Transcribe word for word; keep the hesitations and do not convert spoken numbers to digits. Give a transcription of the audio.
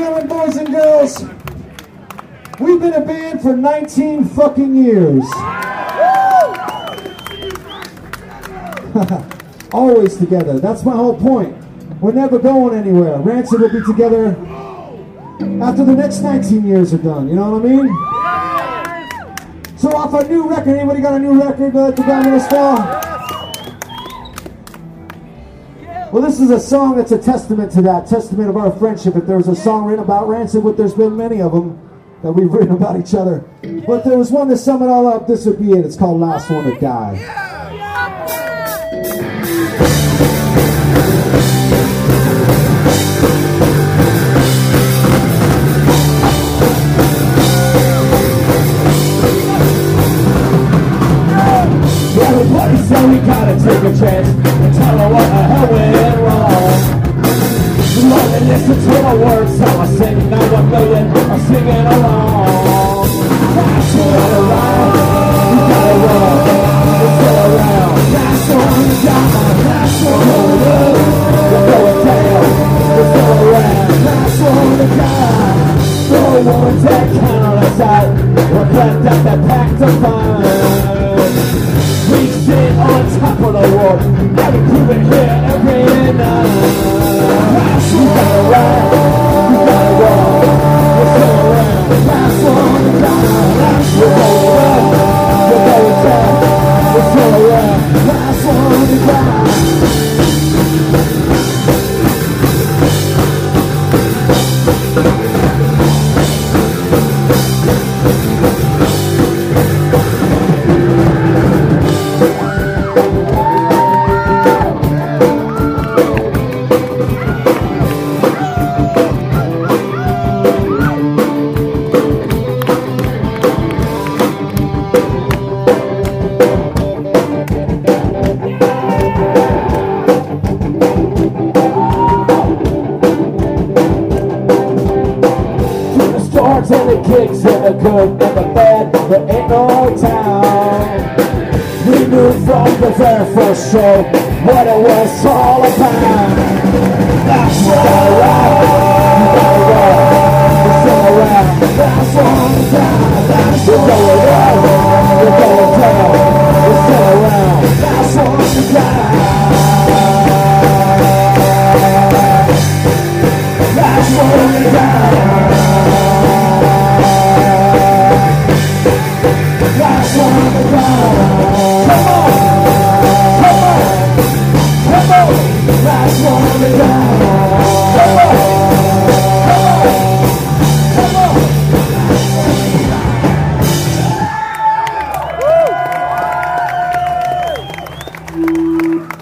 gentlemen, boys and girls, we've been a band for nineteen fucking years. Always together. That's my whole point. We're never going anywhere. Rancid will be together after the next nineteen years are done. You know what I mean? So off our new record, anybody got a new record uh, to Domino Style? Well, this is a song that's a testament to that, testament of our friendship. If there was a song written about Rancid, which there's been many of them that we've written about each other. But if there was one to sum it all up, this would be it. It's called Last One to Die. Everybody said we gotta take a chance and tell her what the hell went wrong. Love and listen to the words, so I sing now one million, I'm singing along. That's what around, you gotta run, it's all around. That's one you got, that's one going up, you're going down, it's all around. That's one you got, no one that count us out, we're glad that that packed a fine. We sit on top of the world, now we prove it here every night. You gotta ride, you gotta roll, it's all around. Last one to die, last one to die, we're going down, it's all around. Last one to die. And the kicks and the good and the bad, there ain't no town. We knew from the very first show what it was all about. That's what I ride, you gotta roll, it's all around. That's one time, that's what going up, we're going down, it's all around. That's one time, that's one time. Last one to die. Come on, come on, come on. Last one to die. Come on, come on, come on.